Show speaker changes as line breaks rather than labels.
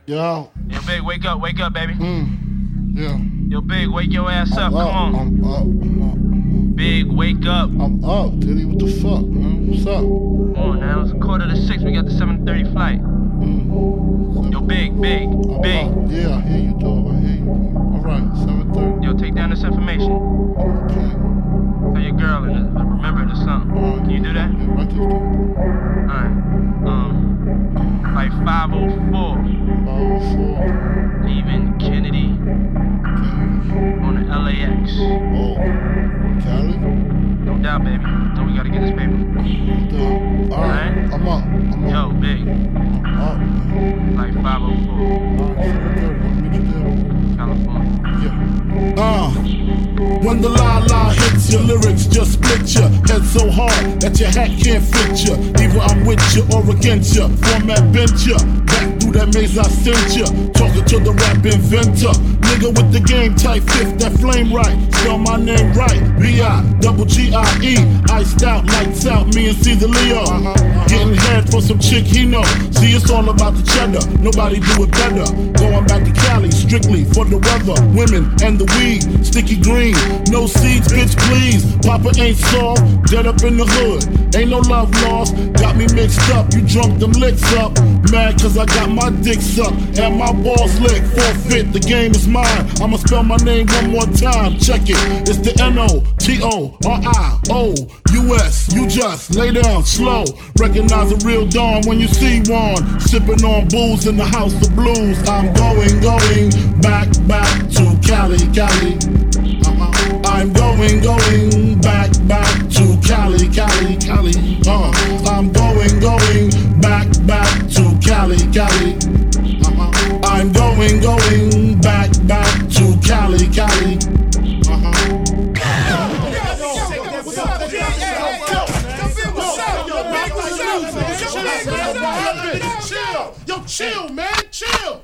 Yo.
Yo, Big, wake up, baby.
Yeah.
Yo, Big, wake your ass up. Come on.
I'm up.
Big, wake up.
I'm up, Diddy. What the fuck, man? What's up?
Come on now, it's 5:45. We got the 7:30 flight. Yo, Big.
Yeah, I hear you, dog. I hear you. All right, 7:30.
Yo, take down this information.
Okay.
Tell your girl and remember it or something. Can you do that?
Yeah, write this down.
Alright. Like 5:04.
5:04.
Leaving Kennedy on the LAX.
Oh. Cali?
No doubt, baby. So we gotta get this paper.
All right. I'm up.
Yo, Big.
Up, man.
Like 5:04.
All right, 7:30. I'll meet you there.
California.
Yeah.
When the la hits your lyrics, just split ya. Head so hard that your hat can't fit ya. Either I'm with ya or against ya. Format bent ya. Back through that maze I sent ya. Talking to the rap inventor. Nigga with the game type fifth, that flame right. Spell my name right. B-I-double-G-I-E. Iced out, lights out, me and Caesar Leo. Getting head for some chick he know. See, it's all about the cheddar. Nobody do it better. Going back to Cali, strictly for the weather. Women and the weed. Sticky green, no seeds, bitch, please. Papa ain't soft, dead up in the hood. Ain't no love lost, got me mixed up. You drunk them licks up. Mad cause I got my dick sucked and my balls licked. Forfeit, the game is mine. I'ma spell my name one more time. Check it, it's the N-O-T-O-R-I-O-U-S. You just lay down slow. Recognize a real dawn when you see one. Sipping on booze in the house of blues. I'm going back to Cali. I'm going back to Cali. I'm going back to Cali. I'm going back to Cali.
Chill, man, chill.